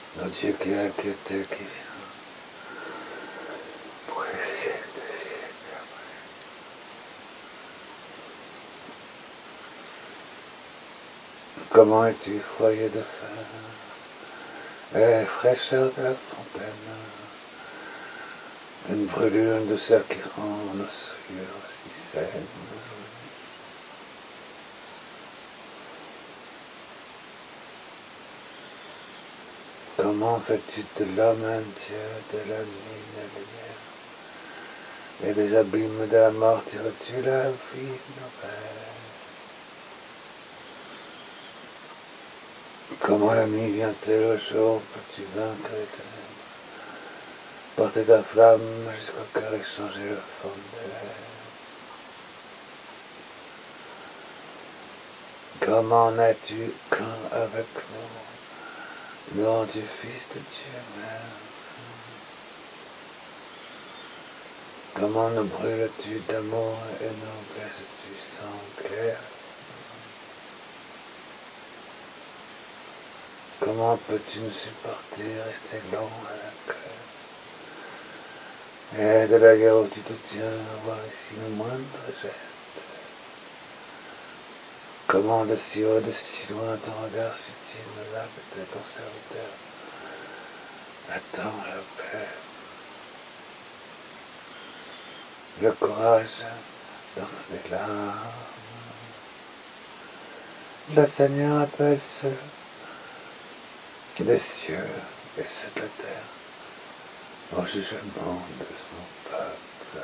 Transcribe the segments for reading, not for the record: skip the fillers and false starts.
Le Dieu qui est inquiété, qui vient pour les siècles des siècles. Comment es-tu, foyer de fer, et fraîcheur de la fontaine, une brûlure, une douceur qui rend nos souillures si saines. Comment fais-tu de l'homme un Dieu, de la nuit la lumière, et des abîmes de la mort tires-tu la vie nouvelle? Comment la nuit vient-elle au jour, peux-tu vaincre les ténèbres, porter ta flamme jusqu'au cœur et changer la forme de l'air? Comment n'as-tu qu'un avec nous, nom du Fils de Dieu même? Comment nous brûles-tu d'amour et nous blesses-tu sans guerre? Comment peux-tu nous supporter, rester long à la cœur? Et de la guerre où tu te tiens, voir ici le moindre geste. Comment de si haut, de si loin, ton regard subtil me lave de ton serviteur. Attends la paix, le courage dans les larmes. Le Seigneur appelle ceux des cieux et ceux de la terre au jugement de son peuple.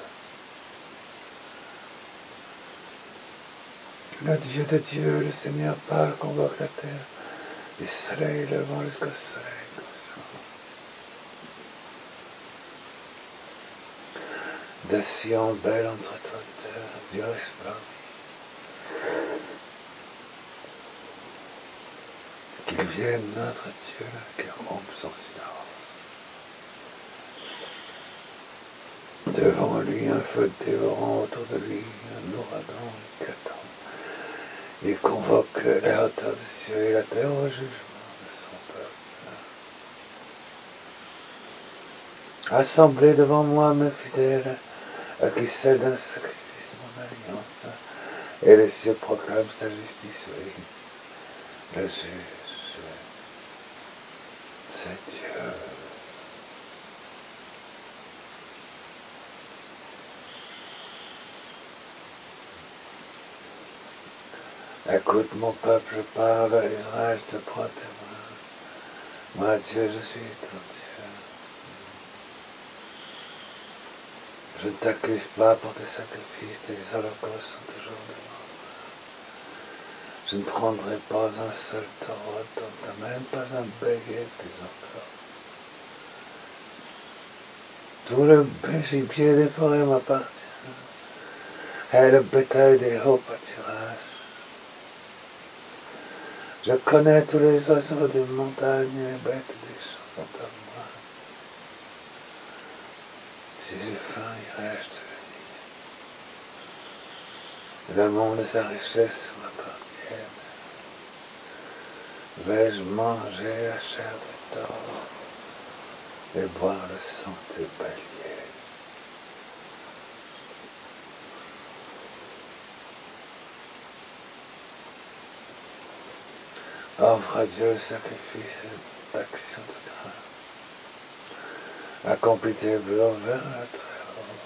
Le Dieu de Dieu, le Seigneur parle, convoque la terre, du soleil levant jusqu'au soleil couchant. De Sion belle entre toi, terre, Dieu resplendit. Qu'il vienne notre Dieu, qui rompe son silence. Devant lui, un feu dévorant, autour de lui, un ouragan éclatant. Il convoque la hauteur des cieux et la terre au jugement de son peuple. Assemblez devant moi, mes fidèles, à qui cède un sacrifice mon alliance, et les cieux proclament sa justice, oui. Le juge, c'est Dieu. Écoute mon peuple, parle, Israël, je te prends témoin. Moi, Dieu, je suis ton Dieu. Je ne t'accuse pas pour tes sacrifices, tes holocaustes sont toujours devant moi. Je ne prendrai pas un seul taureau, même pas un bélier plus encore. Tout le gibier des forêts m'appartient, et le bétail des hauts pâturages. Je connais tous les oiseaux des montagnes et les bêtes des champs sont à moi. Si j'ai faim, irai-je devenir. Le monde et sa richesse m'appartiennent. Vais-je manger la chair des taureaux et boire le sang des béliers? Offre à Dieu le sacrifice d'action de grâce. Accomplis tes vœux vers le Très-Haut.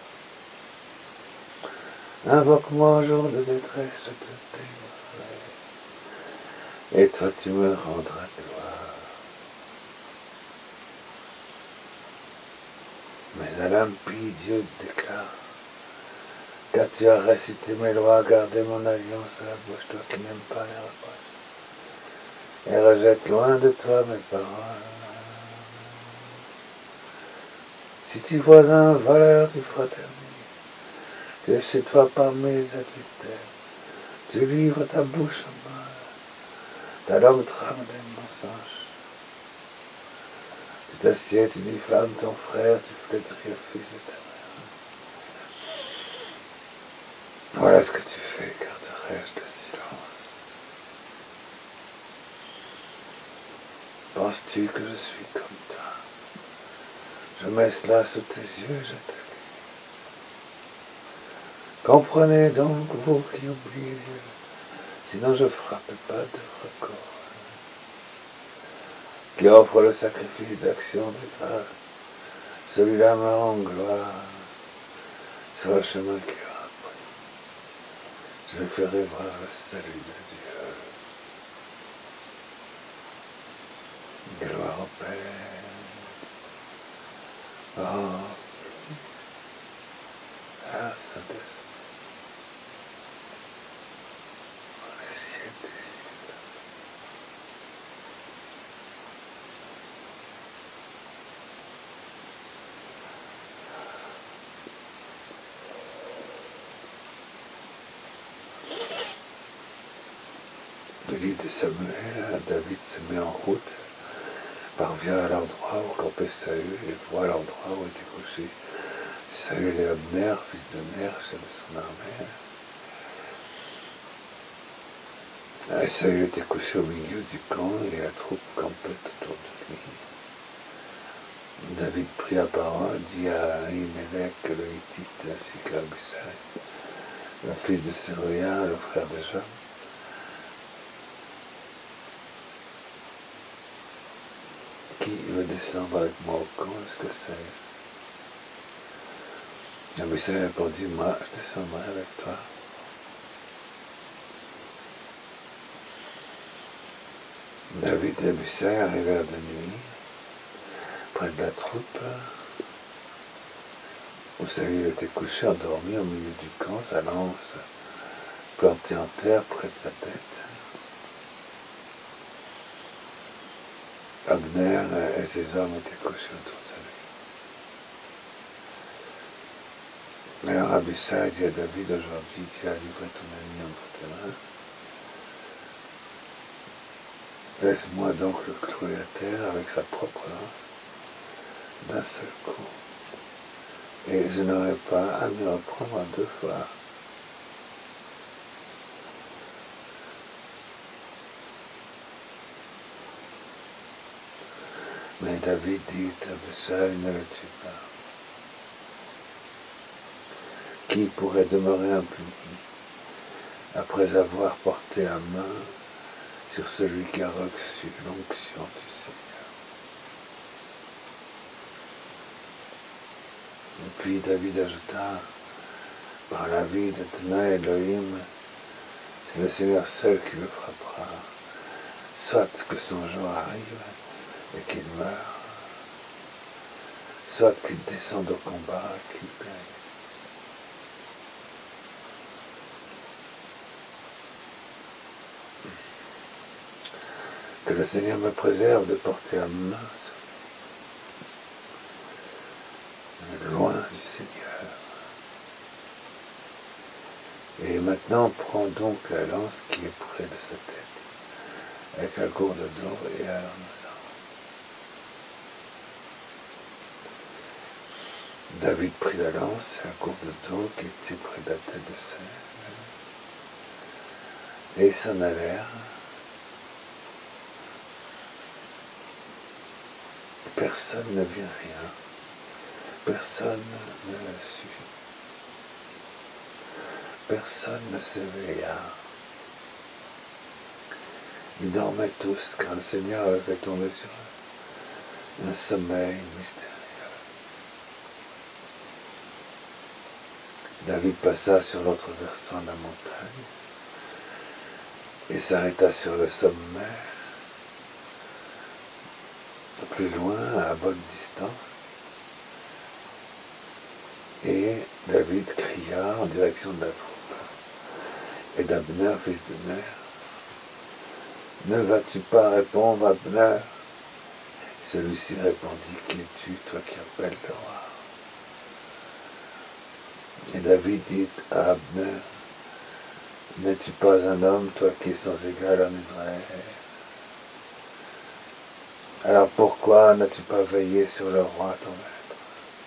Invoque-moi au jour de détresse, je te délivrerai. Et toi tu me rendras gloire. Mais à l'impie, Dieu déclare, car tu as récité mes lois, gardé mon alliance à la bouche, toi qui n'aimes pas les reproches, et rejette loin de toi mes paroles. Si tu vois un voleur, tu fraternises, tu es chez toi parmi les adultères, tu livres ta bouche au mal, ta langue trame des mensonges. Tu t'assieds, tu diffames ton frère, tu flétris le fils de ta mère. Voilà ce que tu fais, garderai-je le silence. Penses-tu que je suis comme toi? Je mets cela sous tes yeux, je te dis. Comprenez donc, vous qui oubliez, sinon je frappe pas de record, qui offre le sacrifice d'action de grâce. Celui-là me rend gloire sur le chemin qu'il a pris. Je lui ferai voir le salut de Dieu. Gloire au Père, au Saint-Esprit, les cieux des cieux. Le livre de Samuel, David se met en route, parvient à l'endroit où campait Saül et voit l'endroit où était couché Saül et Abner, fils de Ner, chef de son armée. Saül était couché au milieu du camp et la troupe campait autour de lui. David prit la parole, dit à Ahimelech le Hittite ainsi qu'à Abishai, le fils de Séruya, le frère de Joab, qui veut descendre avec moi au camp jusqu'à Saül. Abishai répondit, moi je descendrai avec toi. David et Abishai arrivèrent de nuit près de la troupe où Saül était couché endormi au milieu du camp, sa lance plantée en terre près de sa tête. Abner et ses hommes étaient couchés autour de lui. Alors Abishai dit à David, aujourd'hui tu as livré ton ami entre tes mains. Laisse-moi donc le clouer à terre avec sa propre lance d'un seul coup, et je n'aurai pas à me reprendre 2 fois. Mais David dit à Abishai, ne le tue pas. Qui pourrait demeurer impuni après avoir porté la main sur celui qui a reçu l'onction du Seigneur? Et puis David ajouta, par la vie d'Adonai Elohim, c'est le Seigneur seul qui le frappera, soit que son jour arrive et qu'il meure, soit qu'il descende au combat et qu'il périsse. Que le Seigneur me préserve de porter la main loin du Seigneur. Et maintenant, prends donc la lance qui est près de sa tête, avec la gourde d'or et allons-en. David prit la lance et la gourde d'eau qui était près de la tête de Saül, et ils s'en allèrent. Personne ne vit rien, personne ne le sut, personne ne s'éveilla. Ils dormaient tous, car le Seigneur avait fait tomber sur eux un sommeil mystérieux. David passa sur l'autre versant de la montagne et s'arrêta sur le sommet, plus loin, à bonne distance. Et David cria en direction de la troupe et d'Abner, fils de Ner, ne vas-tu pas répondre, Abner? Celui-ci répondit, qui es-tu, toi qui appelles le roi? Et David dit à Abner, n'es-tu pas un homme, toi qui es sans égal en Israël? Alors pourquoi n'as-tu pas veillé sur le roi, ton maître?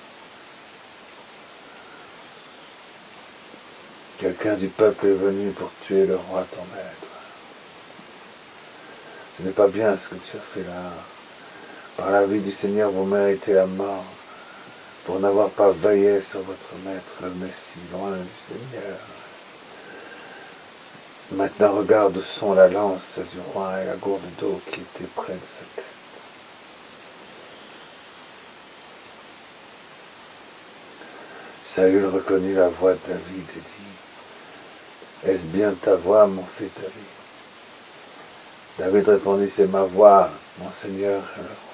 Quelqu'un du peuple est venu pour tuer le roi, ton maître. Ce n'est pas bien ce que tu as fait là. Par la vie du Seigneur, vous méritez la mort pour n'avoir pas veillé sur votre maître, le Messie, loin du Seigneur. Maintenant, regarde où sont la lance du roi et la gourde d'eau qui était près de sa tête. Saül reconnut la voix de David et dit, « Est-ce bien ta voix, mon fils David ?» David répondit, « C'est ma voix, mon Seigneur et le roi. »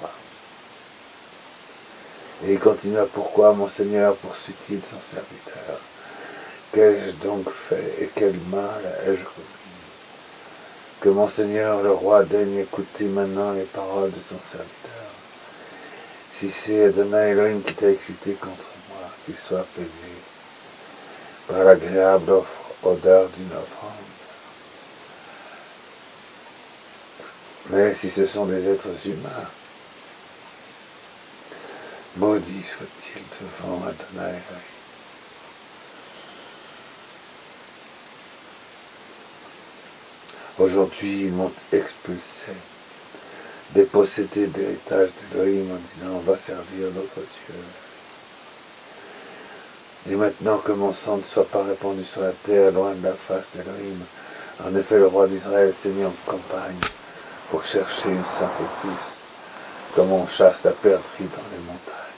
Et il continua, « Pourquoi, mon Seigneur, poursuit-il son serviteur? Qu'ai-je donc fait et quel mal ai-je commis? Que mon Seigneur le roi daigne écouter maintenant les paroles de son serviteur. Si c'est Adonai Elohim qui t'a excité contre moi, qu'il soit apaisé par l'agréable odeur d'une offrande. Mais si ce sont des êtres humains, maudit soit-il devant Adonai Elohim. » Aujourd'hui, ils m'ont expulsé, dépossédé d'héritage d'Elohim en disant, va servir d'autres dieux. Et maintenant que mon sang ne soit pas répandu sur la terre, loin de la face d'Elohim, en effet, le roi d'Israël s'est mis en campagne pour chercher une sacrifice, comme on chasse la perdrix dans les montagnes.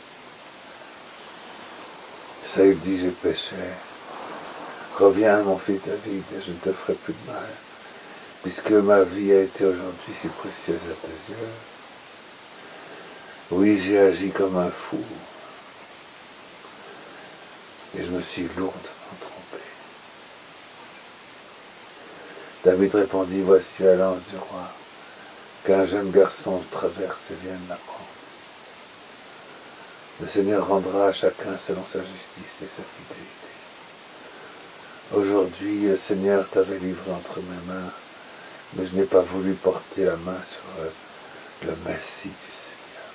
Saül dit, j'ai péché. Reviens, mon fils David, et je ne te ferai plus de mal, puisque ma vie a été aujourd'hui si précieuse à tes yeux. Oui, j'ai agi comme un fou, et je me suis lourdement trompé. David répondit, voici la lance du roi, qu'un jeune garçon traverse et vienne la prendre. Le Seigneur rendra à chacun selon sa justice et sa fidélité. Aujourd'hui, le Seigneur t'avait livré entre mes mains, mais je n'ai pas voulu porter la main sur le Messie du Seigneur.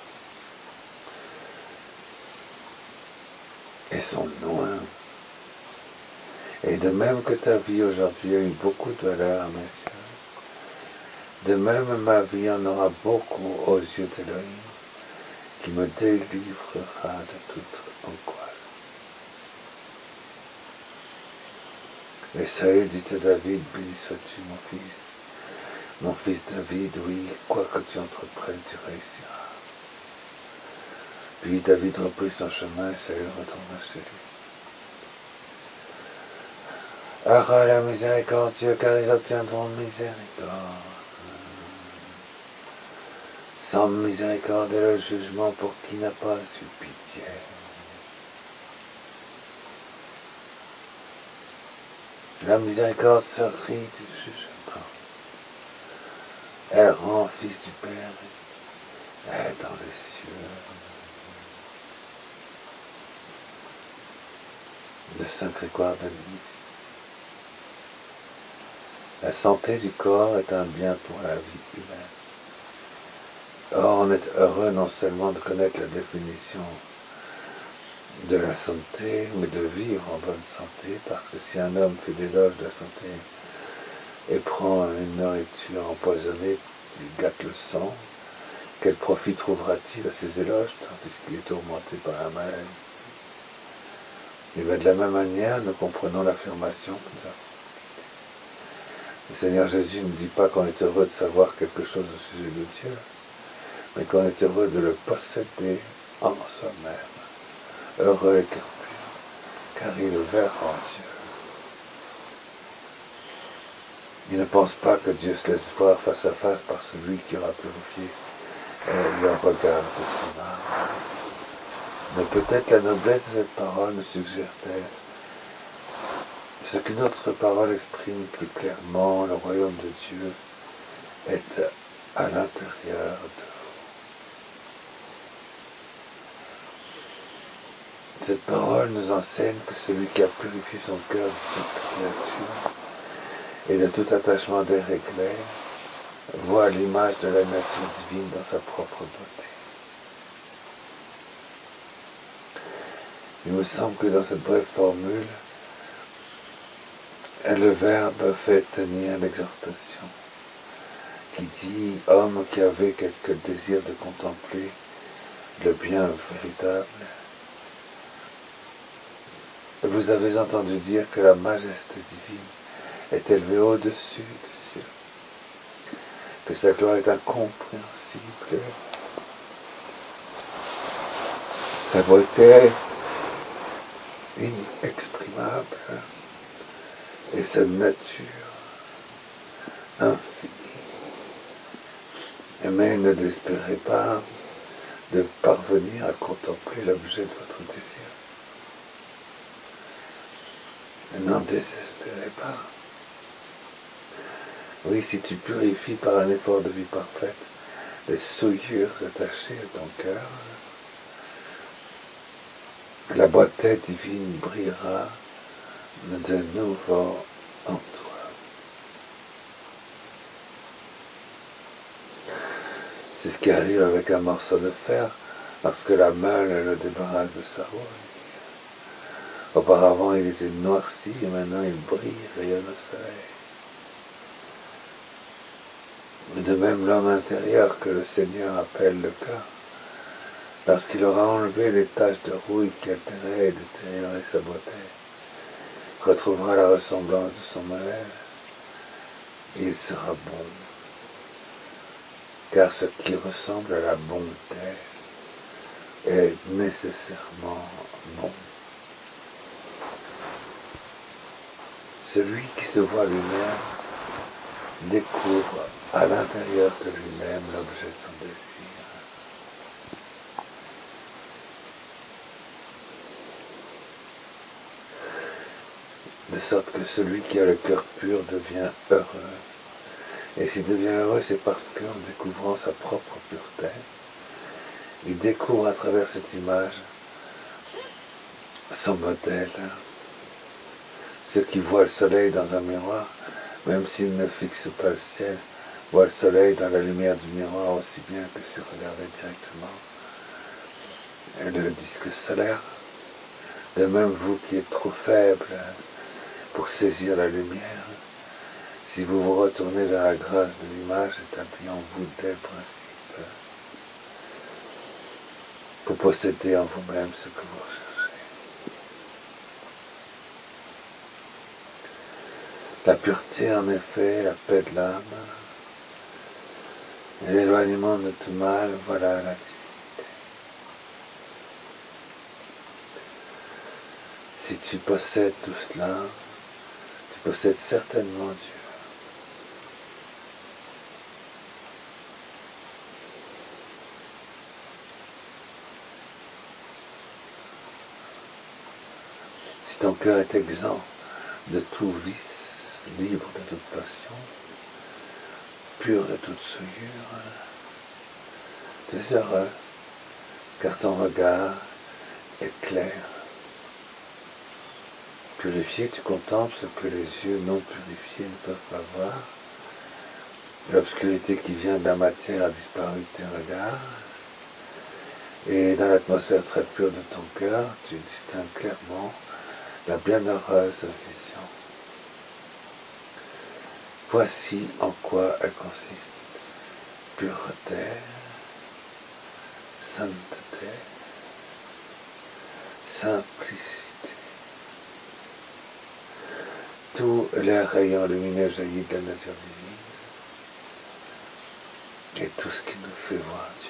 Et son nom. Et de même que ta vie aujourd'hui a eu beaucoup de valeur, mes yeux, de même ma vie en aura beaucoup aux yeux d'Elohim, qui me délivrera de toute angoisse. Et Saül dit à David, béni sois-tu, mon fils David, oui, quoi que tu entreprennes, tu réussiras. Puis David reprit son chemin et Saül retourna chez lui. Ah, la miséricorde, Dieu, car ils obtiendront miséricorde. Sans miséricorde est le jugement pour qui n'a pas eu pitié. La miséricorde se rit du jugement. Elle rend fils du Père et dans les cieux. Le Saint-Grégoire de Nysse. La santé du corps est un bien pour la vie humaine. Or, on est heureux non seulement de connaître la définition de la santé, mais de vivre en bonne santé, parce que si un homme fait l'éloge de la santé et prend une nourriture empoisonnée, il gâte le sang, quel profit trouvera-t-il à ces éloges, tandis qu'il est tourmenté par la maladie? Et bien de la même manière, nous comprenons l'affirmation que nous avons. Le Seigneur Jésus ne dit pas qu'on est heureux de savoir quelque chose au sujet de Dieu, mais qu'on est heureux de le posséder en soi-même. Heureux et cœur pur, car il le verra en Dieu. Il ne pense pas que Dieu se laisse voir face à face par celui qui aura purifié le regard de son âme. Mais peut-être la noblesse de cette parole nous suggère-t-elle ce qu'une autre parole exprime plus clairement, le royaume de Dieu est à l'intérieur de vous. Cette parole nous enseigne que celui qui a purifié son cœur de toute créature et de tout attachement déréglé voit l'image de la nature divine dans sa propre beauté. Il me semble que dans cette brève formule, le Verbe fait tenir l'exhortation qui dit « Homme qui avait quelque désir de contempler le bien véritable, vous avez entendu dire que la majesté divine est élevée au-dessus des cieux, que sa gloire est incompréhensible, sa beauté inexprimable et sa nature infinie. Mais ne désespérez pas de parvenir à contempler l'objet de votre désir. N'en désespérez pas. Oui, si tu purifies par un effort de vie parfaite les souillures attachées à ton cœur, la beauté divine brillera de nouveau en toi. C'est ce qui arrive avec un morceau de fer lorsque la meule le débarrasse de sa rouille. Auparavant, il était noirci et maintenant il brille, rayonne au soleil. De même, l'homme intérieur que le Seigneur appelle le cœur, lorsqu'il aura enlevé les taches de rouille qui altéraient et détérioraient sa beauté, retrouvera la ressemblance de son modèle, et il sera bon. Car ce qui ressemble à la bonté est nécessairement bon. Celui qui se voit lui-même découvre à l'intérieur de lui-même l'objet de son désir. De sorte que celui qui a le cœur pur devient heureux. Et s'il devient heureux, c'est parce qu'en découvrant sa propre pureté, il découvre à travers cette image son modèle. Ceux qui voient le soleil dans un miroir, même s'ils ne fixent pas le ciel, voient le soleil dans la lumière du miroir aussi bien que s'ils regardaient directement le disque solaire. De même, vous qui êtes trop faible pour saisir la lumière, si vous vous retournez vers la grâce de l'image établie en vous dès le principe, vous possédez en vous-même ce que vous recherchez. La pureté, en effet, la paix de l'âme, et l'éloignement de tout mal, voilà la divinité. Si tu possèdes tout cela, tu possèdes certainement Dieu. Si ton cœur est exempt de tout vice, libre de toute passion, pur de toute souillure, tu es heureux, car ton regard est clair. Purifié, tu contemples ce que les yeux non purifiés ne peuvent pas voir. L'obscurité qui vient de la matière a disparu de tes regards. Et dans l'atmosphère très pure de ton cœur, tu distingues clairement la bienheureuse vision. Voici en quoi elle consiste. Pureté, sainteté, simplicité. Tous les rayons lumineux jaillit de la nature divine et tout ce qui nous fait voir Dieu.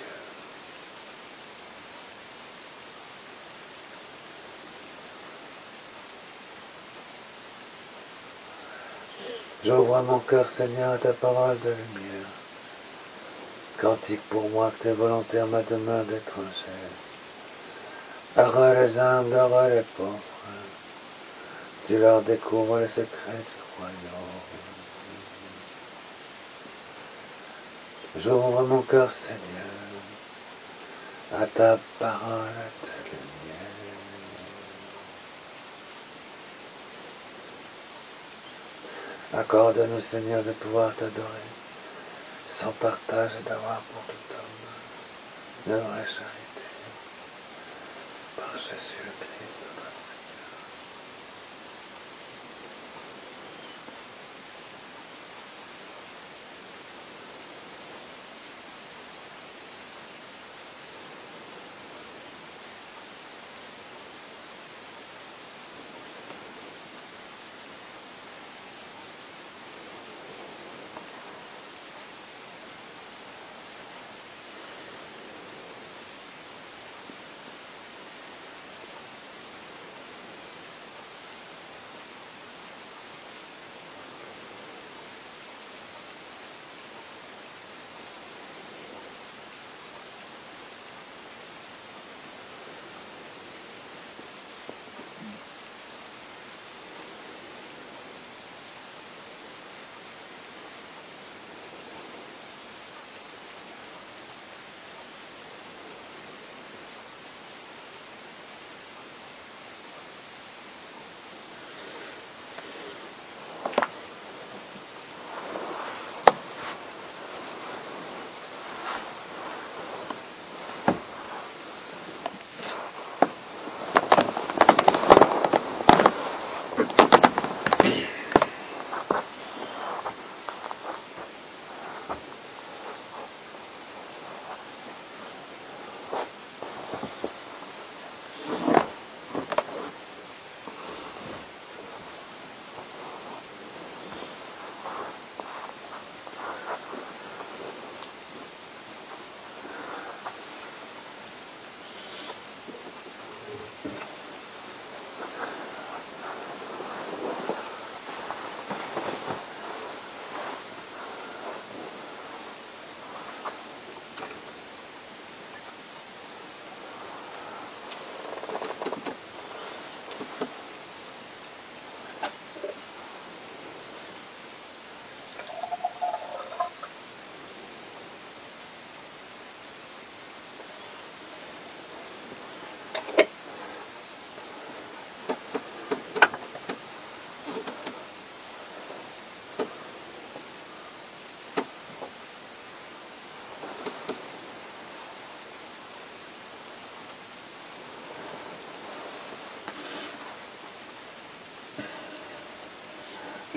J'ouvre mon cœur, Seigneur, à ta parole de lumière. Cantique pour moi que tes volontaires ma demeure d'étrangère. Heureux les humbles, heureux les pauvres. Tu leur découvres les secrets du royaume. J'ouvre mon cœur, Seigneur, à ta parole de lumière. Accorde-nous, Seigneur, de pouvoir t'adorer, sans partage et d'avoir pour tout homme de vraie charité. Par Jésus le Christ, notre Seigneur.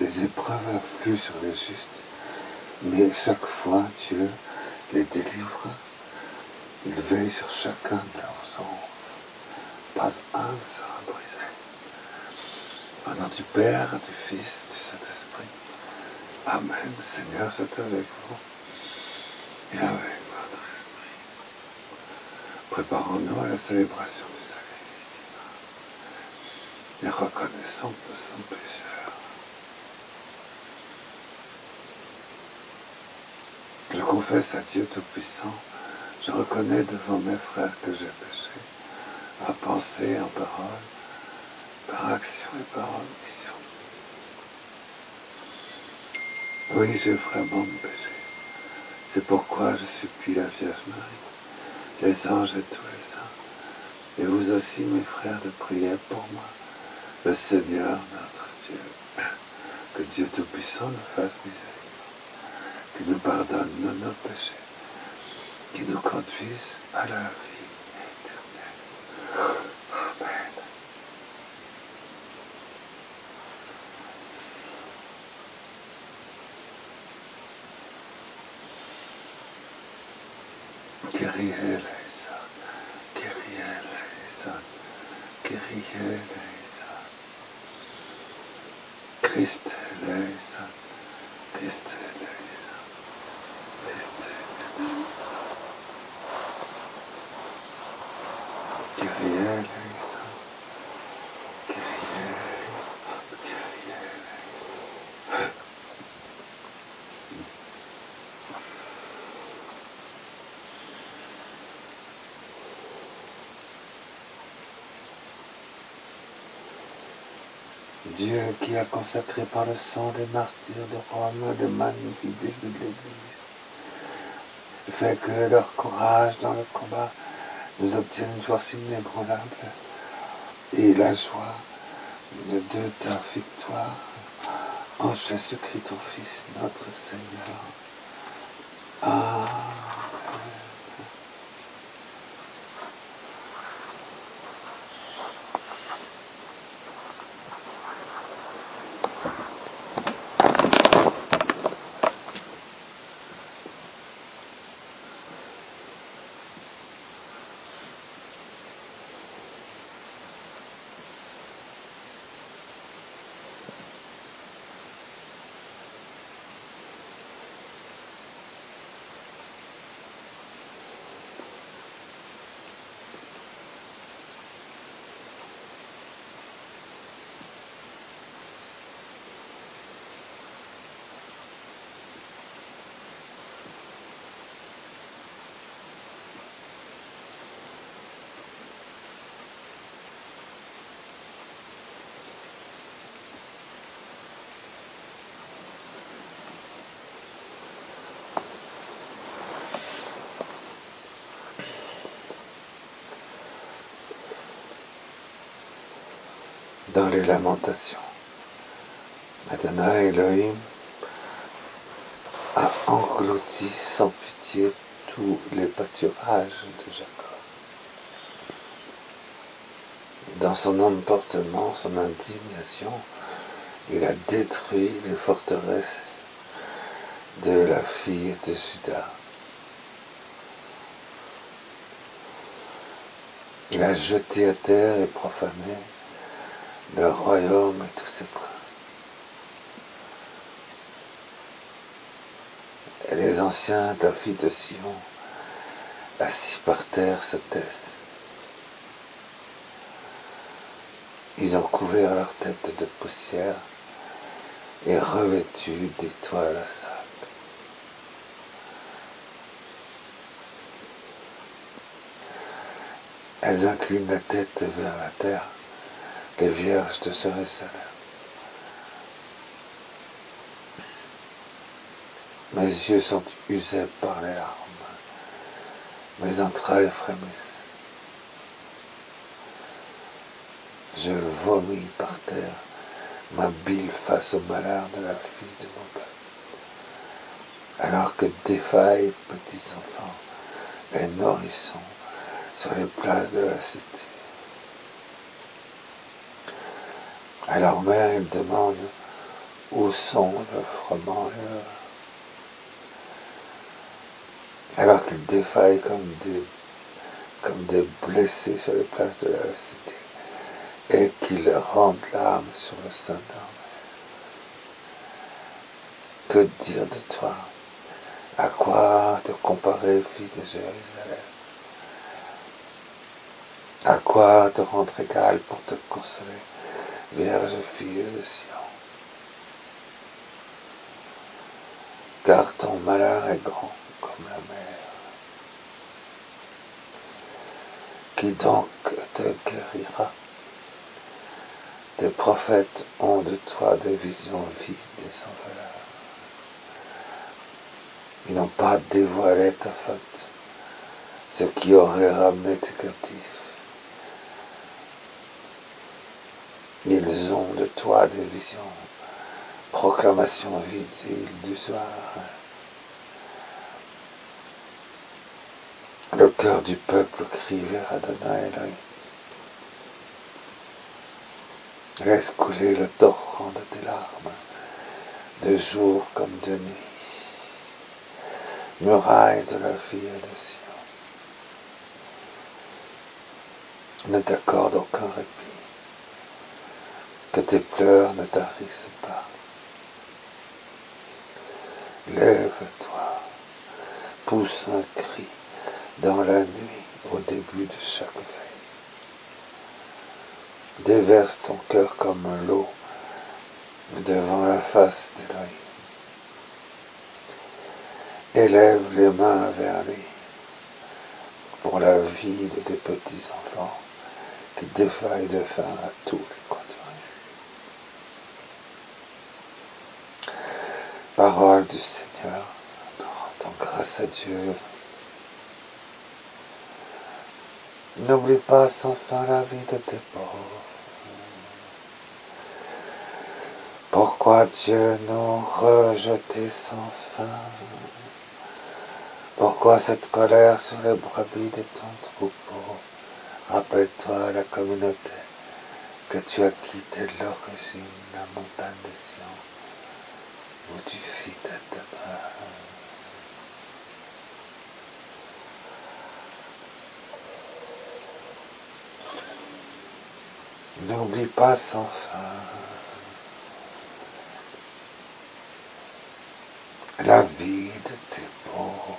les épreuves affluent sur les justes, mais chaque fois Dieu les délivre. Il veille sur chacun de leurs ombres. Pas un ne sera brisé. Au nom du Père, du Fils, du Saint-Esprit. Amen. Seigneur, soit avec vous et avec votre esprit. Préparons-nous à la célébration du sacrifice divin et reconnaissons que nous sommes pécheurs. Je confesse à Dieu Tout-Puissant, je reconnais devant mes frères que j'ai péché, en pensée, en parole, par action et par omission. Oui, j'ai vraiment péché. C'est pourquoi je supplie la Vierge Marie, les anges et tous les saints, et vous aussi, mes frères, de prier pour moi, le Seigneur notre Dieu. Que Dieu Tout-Puissant nous fasse miséricorde, qu'il nous pardonne nos péchés, qu'il nous conduise à la vie éternelle. Amen. Kyrie eleison, Kyrie eleison, Kyrie eleison. Christ eleison, Christ eleison, Christ eleison. Kyrie eleison, Kyrie eleison, Kyrie eleison. Dieu qui a consacré par le sang des martyrs de Rome le magnifique début de l'Église, fait que leur courage dans le combat nous obtienne une joie inébranlable et la joie de ta victoire en Jésus-Christ ton Fils, notre Seigneur. Amen. Dans les lamentations, Adonai Elohim a englouti sans pitié tous les pâturages de Jacob. Dans son emportement, son indignation, il a détruit les forteresses de la fille de Juda. Il a jeté à terre et profané le royaume et tous ses coins. Et les anciens de la fille de Sion, assis par terre, se taisent. Ils ont couvert leur tête de poussière et revêtu d'étoiles à sac. Elles inclinent la tête vers la terre, les vierges de Jérusalem. Mes yeux sont usés par les larmes, mes entrailles frémissent. Je vomis par terre ma bile face au malheur de la fille de mon peuple, alors que défaillent petits enfants et nourrissons sur les places de la cité. À leur mère, ils demandent où sont le froment, alors qu'ils défaillent comme des blessés sur les places de la cité, et qu'ils rendent l'âme sur le sein de leur mère. Que dire de toi? À quoi te comparer, fille de Jérusalem? À quoi te rendre égal pour te consoler, vierge fille de Sion? Car ton malheur est grand comme la mer. Qui donc te guérira? Tes prophètes ont de toi des visions vides et sans valeur. Ils n'ont pas dévoilé ta faute, ce qui aurait ramené tes captifs. Ils ont de toi des visions, proclamations vides et illusoires. Le cœur du peuple crie vers Adonai Elohim. Laisse couler le torrent de tes larmes, de jour comme de nuit. Muraille de la fille de Sion, ne t'accorde aucun répit, que tes pleurs ne tarissent pas. Lève-toi, pousse un cri dans la nuit au début de chaque veille. Déverse ton cœur comme l'eau devant la face d'Élohim. Élève les mains vers lui pour la vie de tes petits enfants qui défaillent de faim à tous les coins de rue. Parole du Seigneur, nous rendons grâce à Dieu. N'oublie pas sans fin la vie de tes pauvres. Pourquoi Dieu nous rejeter sans fin? Pourquoi cette colère sur les brebis de ton troupeau? Rappelle-toi la communauté que tu as quittée de l'origine, la montagne de Sion, où tu fis ta demeure. N'oublie pas sans fin la vie de tes pauvres.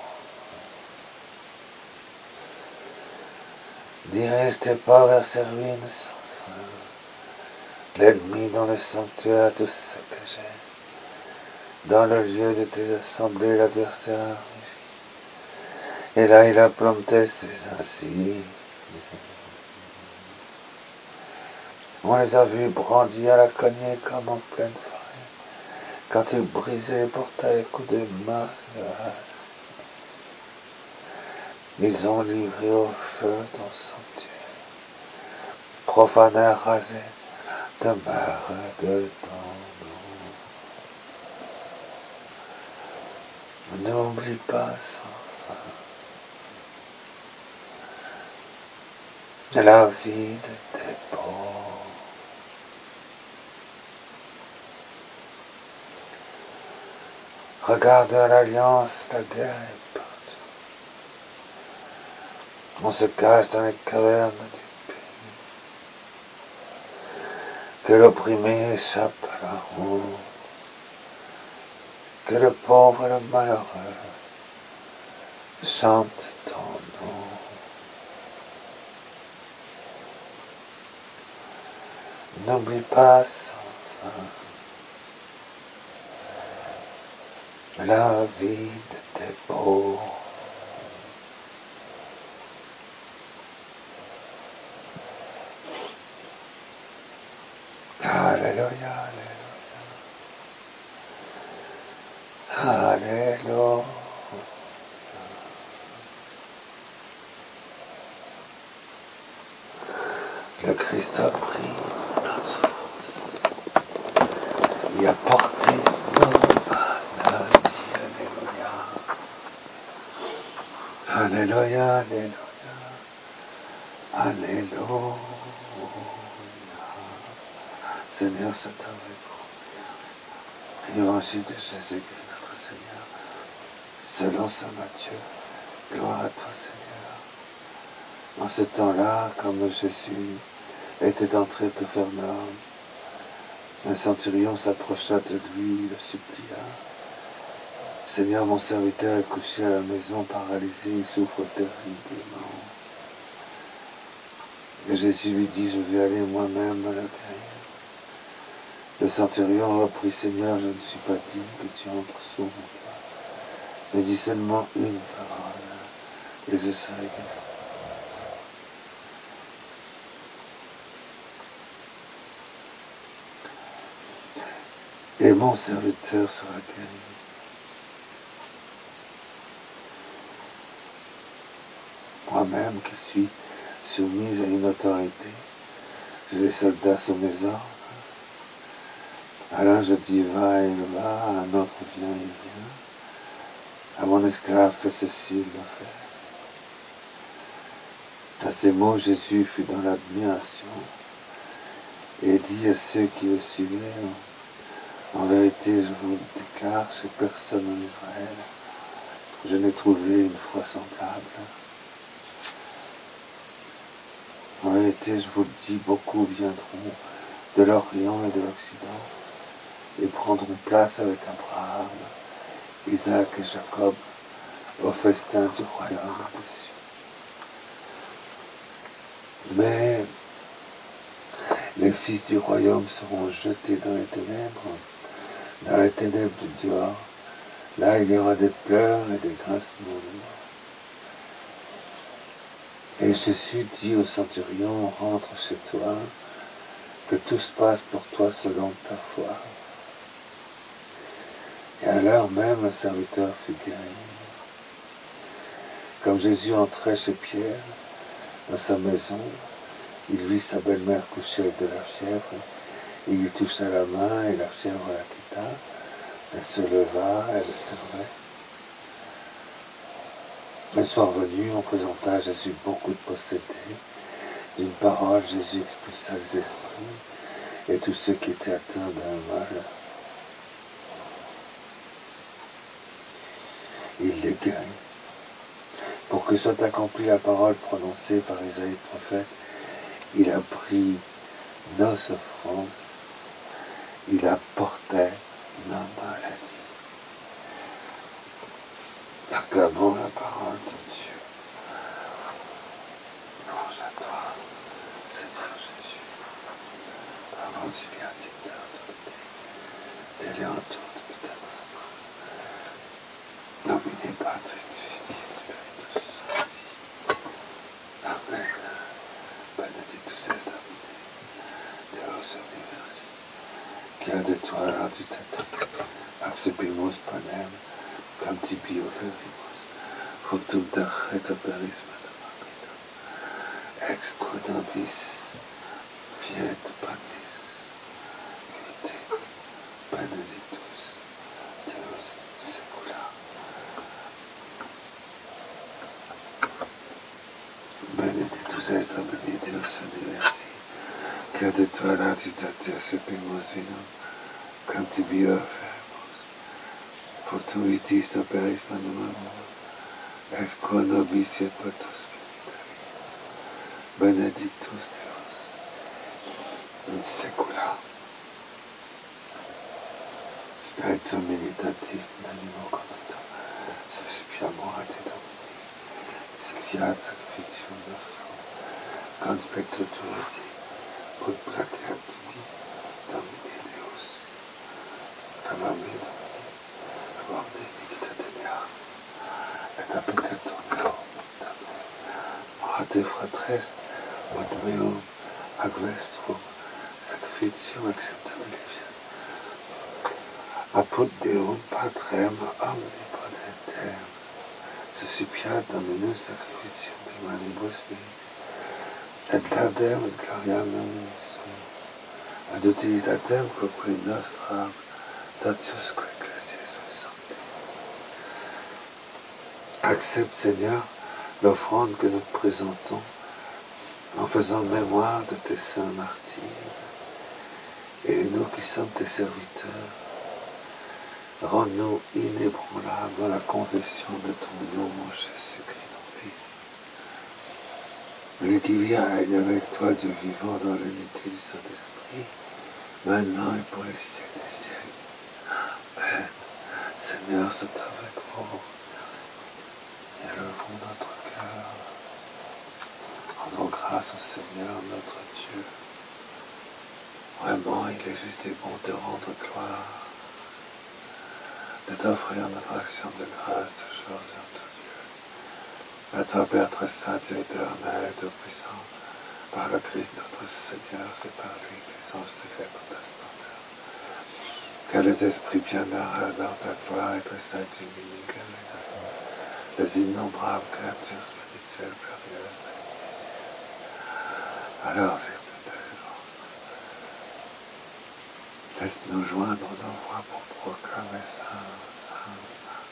Dirige tes pas vers ces ruines sans fin. L'ennemi dans le sanctuaire tout saccagé. Dans le lieu de tes assemblées, l'adversaire arrive. Et là, il a planté ses insignes. On les a vus brandir à la cognée comme en pleine forêt, quand ils brisaient les portails à coups de masse. Ils ont livré au feu ton sanctuaire, profanèrent rasé, demeure de ton nom. N'oublie pas sans fin la vie de tes pauvres. Regarde à l'alliance, la guerre est partout. On se cache dans les cavernes du pays. Que l'opprimé échappe à la honte. Que le pauvre et le malheureux chantent ton nom. N'oublie pas sans fin la vie de tes pauvres. Alléluia, alléluia, alléluia. Le Christ a pris notre souffrance. Il a porté nos maladies. Alléluia. Alléluia, alléluia. Alléluia. Seigneur, c'est avec vous. Évangile de Jésus-Christ, notre Seigneur, selon saint Matthieu. Gloire à toi, Seigneur. En ce temps-là, comme Jésus était entré de Capharnaüm, un centurion s'approcha de lui, le supplia. Seigneur, mon serviteur est couché à la maison, paralysé, il souffre terriblement. Et Jésus lui dit, je vais aller moi-même le guérir. Le centurion reprit, Seigneur, je ne suis pas digne que tu entres sous mon toit, mais dis seulement une parole, et je serai guéri. Et mon serviteur sera guéri. Moi-même qui suis soumise à une autorité, j'ai des soldats sous mes ordres. À l'un je dis va et il va, à un autre viens et il vient. À mon esclave fais ceci, il le fait. À ces mots, Jésus fut dans l'admiration et dit à ceux qui le suivaient, en vérité, je vous déclare, chez personne en Israël, je n'ai trouvé une foi semblable. En vérité, je vous le dis, beaucoup viendront de l'Orient et de l'Occident et prendront place avec Abraham, Isaac et Jacob au festin du royaume des cieux. Mais les fils du royaume seront jetés dans les ténèbres du dehors. Là, il y aura des pleurs et des grincements de dents. Et Jésus dit au centurion, rentre chez toi, que tout se passe pour toi selon ta foi. Et à l'heure même, le serviteur fut guéri. Comme Jésus entrait chez Pierre, dans sa maison, il vit sa belle-mère couchée avec de la fièvre. Il lui toucha la main et la fièvre la quitta. Elle se leva, elle le servait. Le soir venu, on présenta à Jésus beaucoup de possédés. D'une parole, Jésus expulsa les esprits et tous ceux qui étaient atteints d'un mal. Il les guérit. Pour que soit accomplie la parole prononcée par Isaïe le prophète, il a pris nos souffrances, il a porté nos maladies. Acclamons la parole de Dieu. Louange à toi, Seigneur Jésus. Avant du bien dicteur de l'autorité, autour de ta nostra. Nomine Patris Filii Spiritus Sancti. Amen. Benedictus est Domine, Deus universi, qui a de toi l'arditata, accepimus panem, cantipio fervimus, fructum dacheta perisma de magna, ex quod nobis fiet panis, vitae, benedictus, Deus secula. Benedictus est Domine, Deus universi, qui a de toi l'arditata, accepimus vinum, cantipio fervimus, fructum vitis perisma de magna, ex quod nobis fiet patus spirituali, benedictus Deus in secula. Spiritum militatis in animo conditum, suscipiamur a te Domini, fiat sacrificium nostrum, conspecto tuati, ut placeat tibi, Domine Deus, calame Domini, aborde iniquitate mea, et appetitum meum, morte fratres, ut meum ac vestrum, sacrificium acceptabile fiat, apud Deum Patrem omnipotentem, suscipiat Dominus sacrificium de manibus meis, et laudem et gloriam nomine sui, ad utilitatem quoque nostram datiusque ecclesiae sancti. Accepte, Seigneur, l'offrande que nous te présentons en faisant mémoire de tes saints martyrs, et nous qui sommes tes serviteurs, Rends-nous inébranlables dans la confession de ton nom, mon Jésus-Christ, ton Fils. Lui qui vient règne avec toi, Dieu vivant, dans l'unité du Saint-Esprit, maintenant et pour les siècles des siècles. Amen. Seigneur, c'est avec vous. Élevons notre cœur. Rendons grâce au Seigneur, notre Dieu. Vraiment, il est juste et bon de rendre gloire, de t'offrir notre action de grâce toujours et en tout lieu. À toi, Père très saint, Dieu éternel, Tout-Puissant, par le Christ notre Seigneur, c'est par lui que les anges se lèvent pour ta splendeur. Que les esprits bienheureux dans ta gloire et très sainte unique, les innombrables créatures spirituelles glorieuses du ciel. Alors, c'est laisse-nous joindre nos voix pour proclamer Saint, Saint,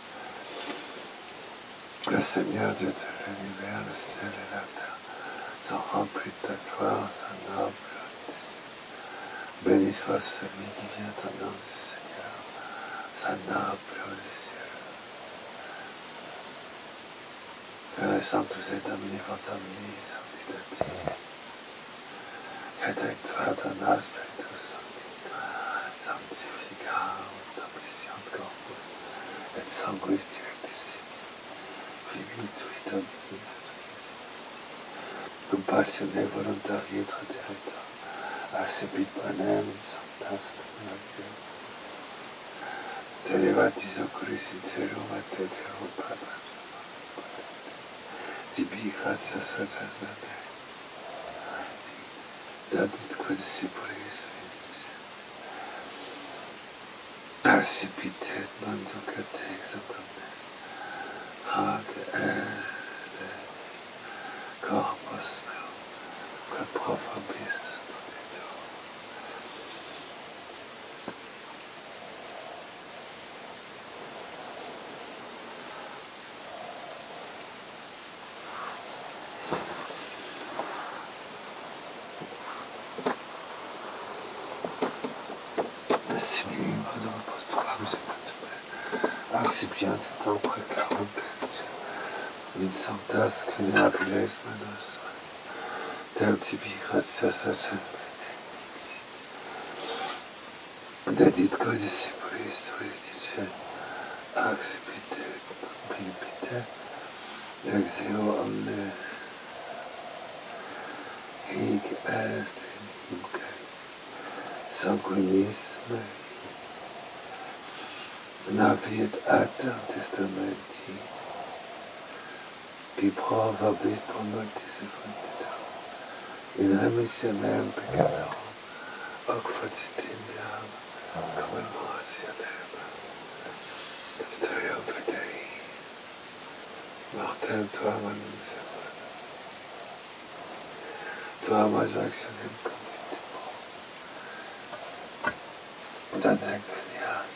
Saint. Le Seigneur Dieu de l'univers, le ciel et la terre sont remplis de ta gloire, Saint noble des cieux. Béni soit celui qui vient au nom du Seigneur, Saint noble des cieux. Que Sanctus Domini sanctificatis. Et avec toi, ton Spiritus sanctifica omnipotent corpus et sanguis directis vivit omnis compassioné volontarie tradirector accipit panem sanctas Maria te levatis oculis in celum et te Deum Patrem tibi gratias sacras nate dadit quod discipulis accipite et manducate exatomnes hac corpus meum quod pro vobis nobito. Simili modo postulum sequent me accipiantitam precarum in sanctas coniabiles manos Deo tibi gratias dedit quod discipulis tuis dice accipite pipite exeo omnes hic est nihil sanguinis mei naviet ad testamenti qui pro vobis bonditis effundito in remissionem peccatorum hoc facitin meam commemorationem Stereo Dei mortem tuam annunciam tuam actionem convitimo dane venias.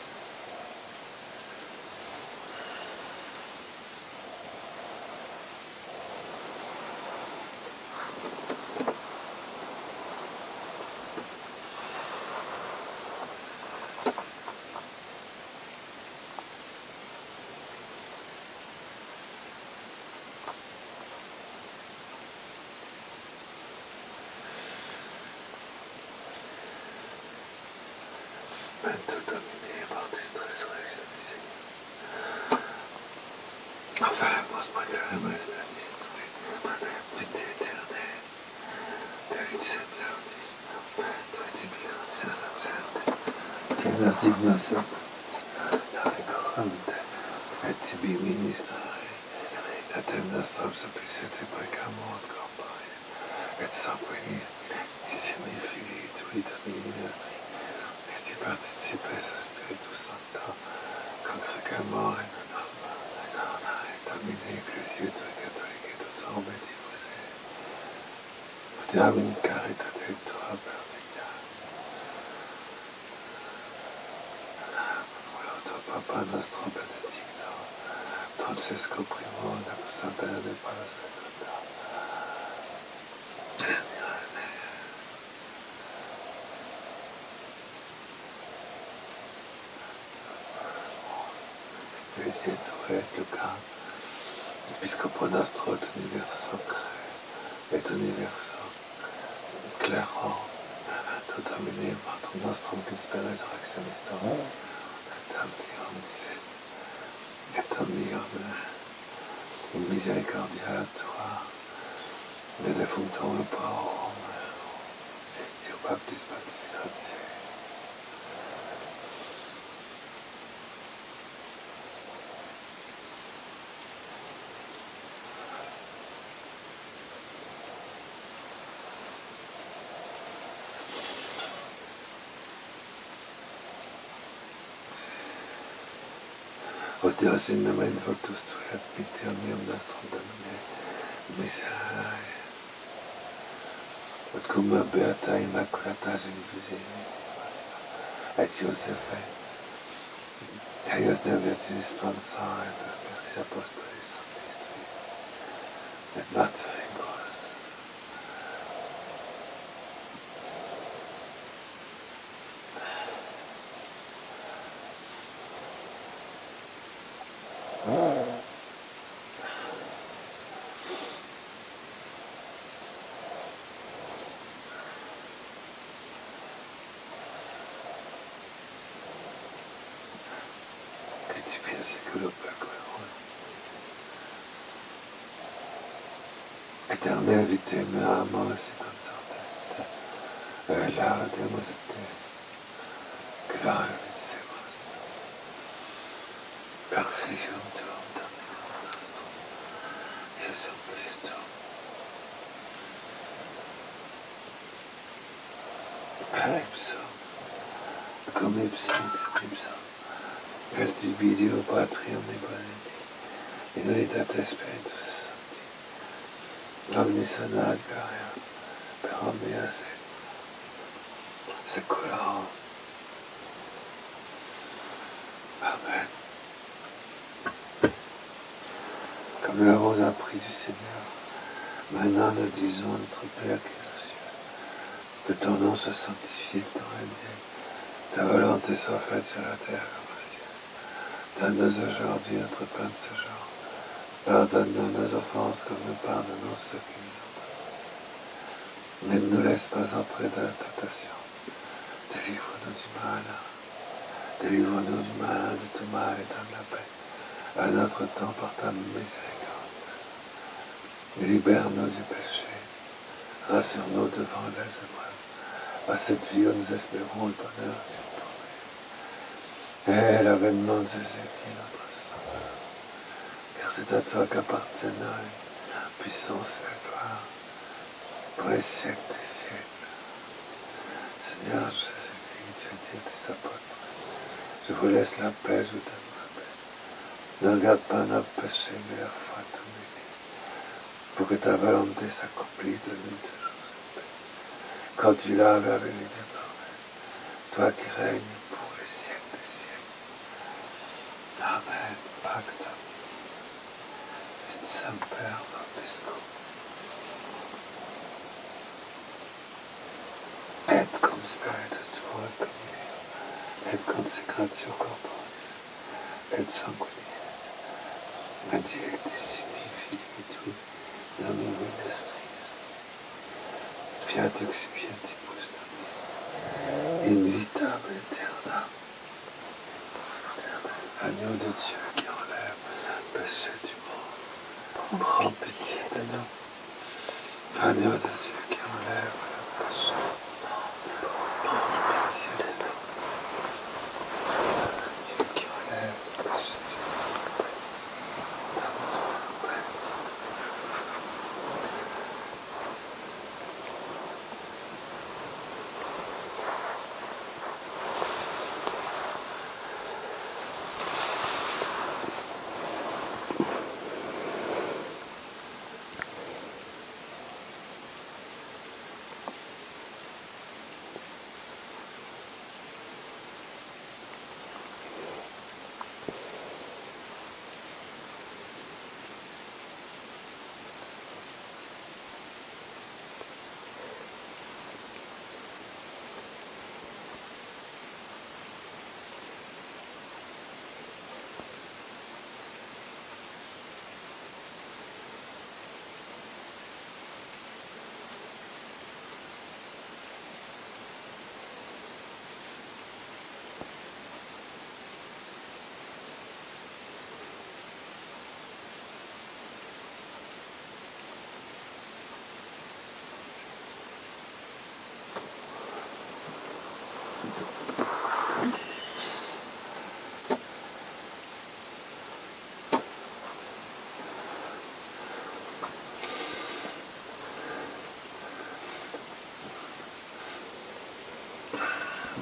Bentu Domine, mortis resurrectionis Seigneur. Enfermos materem estatis tui, vite éternel, delicem sanctis, tui tibi gratias absentes, plenas dignas dare corante, et tibi ministrare, etem nostrum suppliciate precamur corpore, et sanguinis dissimi filii tui Domini nostri, qui participes a Spiritus Sancto, congregamur in nona et Domine Ecclesiae tui Catholicae totum et diffuse, utiam in caritate tua perdigna. Voluntas Papa nostro benedicto, Francesco Primo, Santa de Paula Seconda. et le cas, Episcopo nostro et universo et universo claro, tout dominé par ton nostrum principe résurrectionniste, et un miséricordia tua, ne defunctum paurum, Dio baptis gratiae. Dios in nomen votus tuat pitionium nostrum Domine, miserae, ut cum beata immaculata Genesis et Joseph, Eius de virtutis sponsor, et persis apostolis sanctis tui, et martyribus, Éternel vitem amos consortes, laudemus et te, glorificemus, per Filium tuum Dominum nostrum, Iesum Christum, ipsum, cum ipsum est dividio Patri omnipotenti, in unitate Spiritus Sancti, omnis ad gloria, per omnia secula. Amen. Comme nous l'avons appris du Seigneur, maintenant nous disons à notre Père qui est aux cieux, que ton nom soit sanctifié, que ton règne vienne, ta volonté soit faite sur la terre comme au ciel. Donne-nous aujourd'hui notre pain de ce jour. Pardonne-nous nos offenses comme nous pardonnons ceux qui nous ont offensés. Ne nous laisse pas entrer dans la tentation. Délivre-nous du mal. Délivre-nous du mal, de tout mal et donne la paix. À notre temps par ta miséricorde. Libère-nous du péché. Rassure-nous devant les épreuves. À cette vie où nous espérons le bonheur du pourrir. Et l'avènement de Jésus qui est notre Sauveur. Car c'est à toi qu'appartiennent la puissance et la gloire pour les siècles des siècles. Seigneur Jésus-Christ, tu as dit à tes apôtres, je vous laisse la paix, je vous donne la paix. Ne regarde pas notre péché, mais la foi de ton Église, pour que ta volonté s'accomplisse de nous toujours cette paix. Quand tu l'as la vérité parfaite, toi qui règnes pour les siècles des siècles. Amen. Pax Domini. Sit semper vobiscum. Et cum spiritu tuo comissio, et consecratio corporis, et sanguinis, et directissimi filii tui, Domini ministris, fiat expiatibus nobis, in vitam aeterna. Agneau de Dieu qui enlève le péché du monde, prends pitié de nous. Agneau de Dieu qui enlève le péché, prends pitié de nous. Dieu qui enlève le péché du monde, donne-nous la paix.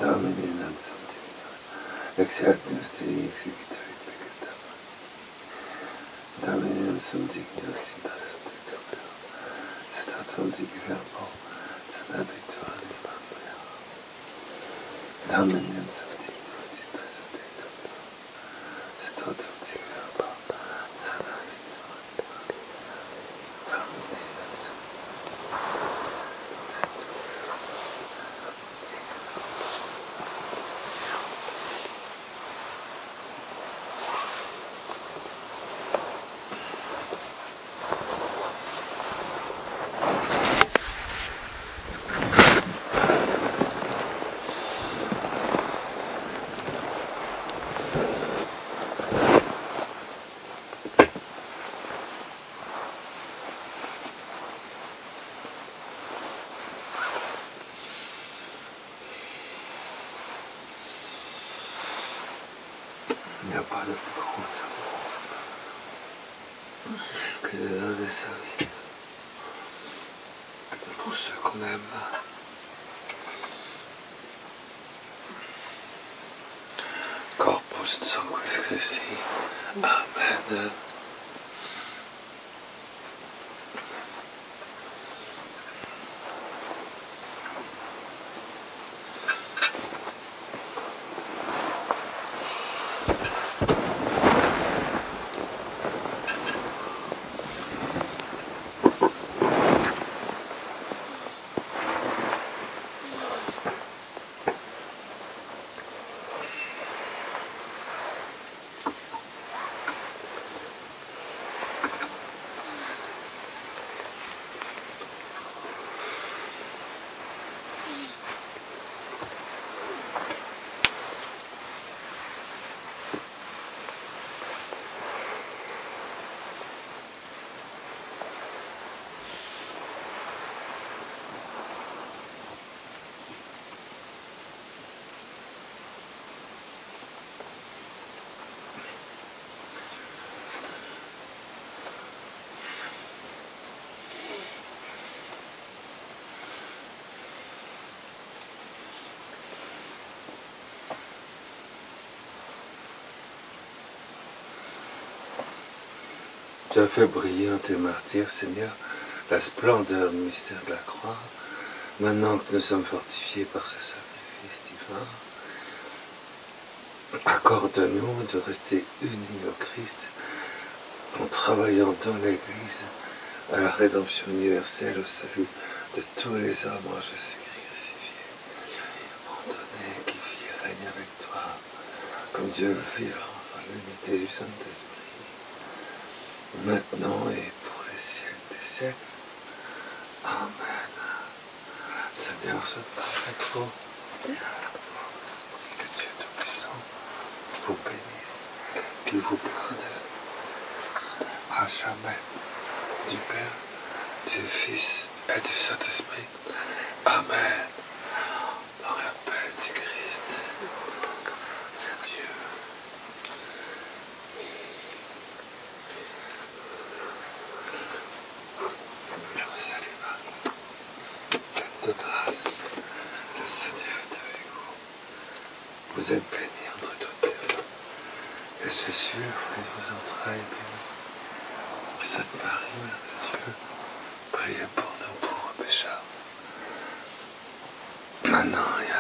Dominant something. Acceptance to the executive picture. Dominant something. Acceptance something. C'est something verbal. C'est habituel. Dominant something. Acceptance something. C'est something verbal. C'est habituel. Dominant something. Il n'y a pas de plus grand amour que de donner sa vie pour ceux qu'on aime. Corpus Sanctus Christi. Amen. Tu as fait briller en tes martyrs, Seigneur, la splendeur du mystère de la croix. Maintenant que nous sommes fortifiés par ce sacrifice divin, accorde-nous de rester unis au Christ en travaillant dans l'Église à la rédemption universelle, au salut de tous les hommes en Jésus-Christ crucifié, ordonné qui vit et règne avec toi, comme Dieu vivant dans l'unité du Saint-Esprit, maintenant et pour les siècles des siècles. Amen. Seigneur, je te prie trop que Dieu Tout-Puissant vous bénisse, qu'il vous garde à jamais du Père, du Fils et du Saint-Esprit. Amen. Par la paix du Christ, c'est Dieu. Je vous salue Marie, pleine de grâce, le Seigneur est avec vous. Vous êtes bénie entre toutes les femmes, et Jésus, le fruit de vos entrailles, est béni. Sainte Marie, Mère de Dieu, priez pour nous pauvres pécheurs, maintenant et